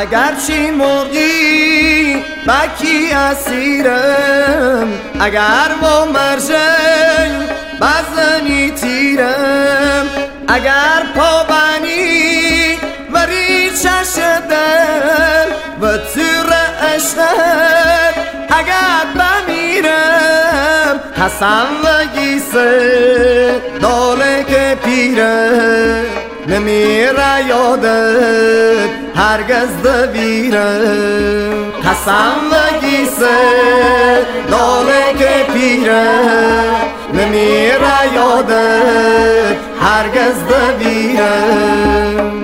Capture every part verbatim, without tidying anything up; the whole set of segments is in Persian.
اگر چی مرغی بکی اسیرم، اگر با مرجان بزنی تیرم، اگر پا بنی وری چشدن و تیر عشقت اگر بمیرم، حسن و گیسه داله که پیرم نمیره یادت هرگز دویرم. حسن و گیسه داله که پیرم نمیره یادت هرگز دویرم.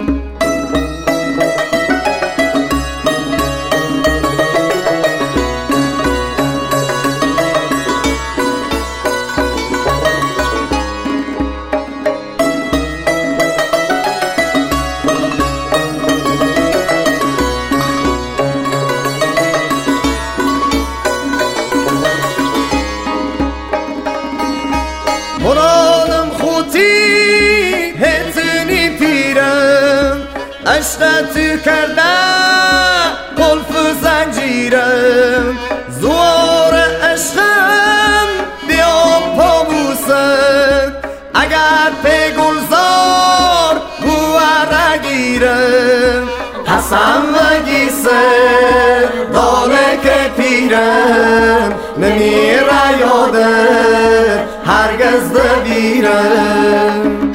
مرادم خودی هتنی پیرم، عشق تو کرده قلف زنجیرم، زوار عشقم بیام پاموسم، اگر پی گلزار بواره گیرم. حسن و گیسه داله که پیرم نمیره یادت هرگز دویرم.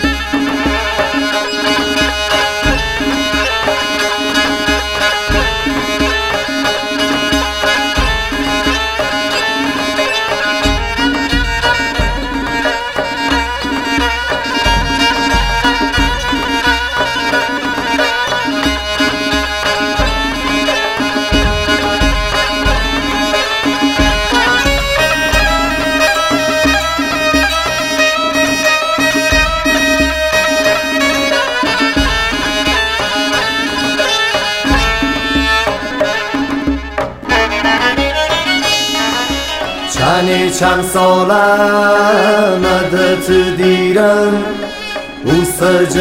چنی چند ساله مدت دیرم، اوست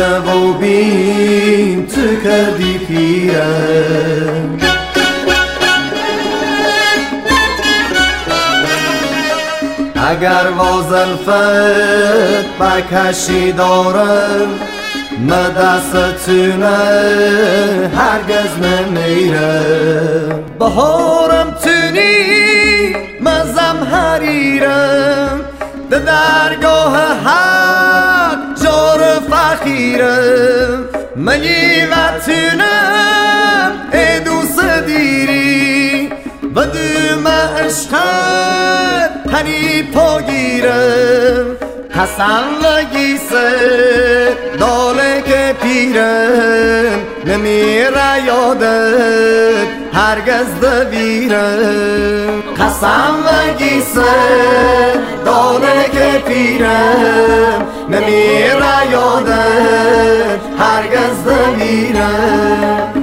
جوابین تو کردی پیرم. اگر وازلفت بکشی دارم مدستونه هرگز نمیرم. بهارم تونی مزم حریرم، ده درگاه حق جار فخیرم، منی وطنم ای دوست دیری و دوم عشقت هنی پاگیرم. حسن و گیسه داله که پیرم نمیره یادت هرگز دویرم. حسن و گیسه داله که پیرم نمیره یادت هرگز دویرم.